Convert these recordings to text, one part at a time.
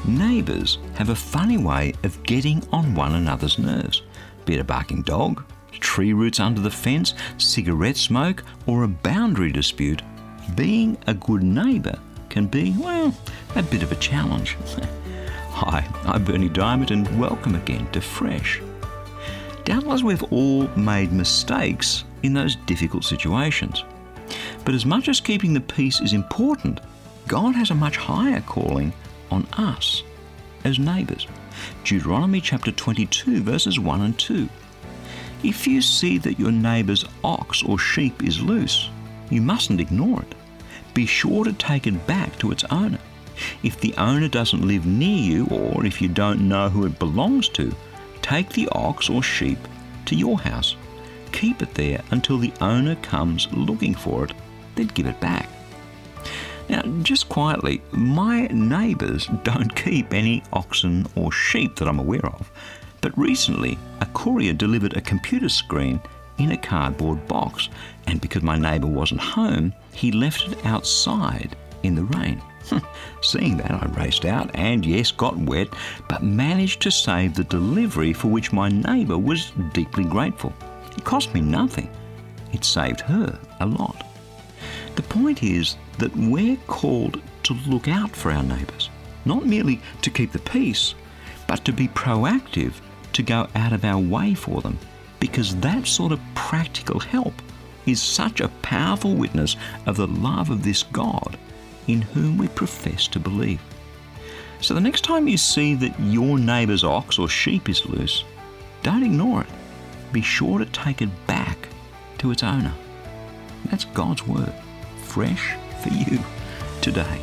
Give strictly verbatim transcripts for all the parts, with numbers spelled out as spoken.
Neighbours have a funny way of getting on one another's nerves, be it a barking dog, tree roots under the fence, cigarette smoke, or a boundary dispute. Being a good neighbour can be, well, a bit of a challenge. Hi, I'm Bernie Diamond and welcome again to Fresh. Doubtless we've all made mistakes in those difficult situations. But as much as keeping the peace is important, God has a much higher calling on us as neighbours. Deuteronomy chapter twenty-two verses one and two. If you see that your neighbour's ox or sheep is loose, you mustn't ignore it. Be sure to take it back to its owner. If the owner doesn't live near you, or if you don't know who it belongs to, take the ox or sheep to your house. Keep it there until the owner comes looking for it, then give it back. Now, just quietly, my neighbours don't keep any oxen or sheep that I'm aware of, but recently a courier delivered a computer screen in a cardboard box, and because my neighbour wasn't home, he left it outside in the rain. Seeing that, I raced out and, yes, got wet, but managed to save the delivery, for which my neighbour was deeply grateful. It cost me nothing. It saved her a lot. The point is that we're called to look out for our neighbours, not merely to keep the peace, but to be proactive, to go out of our way for them, because that sort of practical help is such a powerful witness of the love of this God in whom we profess to believe. So the next time you see that your neighbour's ox or sheep is loose, don't ignore it. Be sure to take it back to its owner. That's God's word, fresh for you today.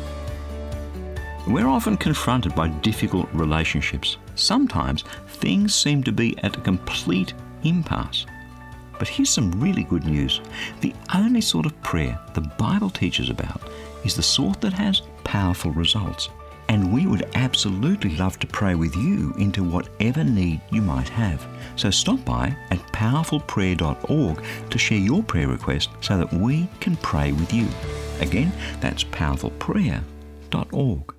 We're often confronted by difficult relationships. Sometimes things seem to be at a complete impasse. But here's some really good news. The only sort of prayer the Bible teaches about is the sort that has powerful results. And we would absolutely love to pray with you into whatever need you might have. So stop by at powerful prayer dot org to share your prayer request so that we can pray with you. Again, that's powerful prayer dot org.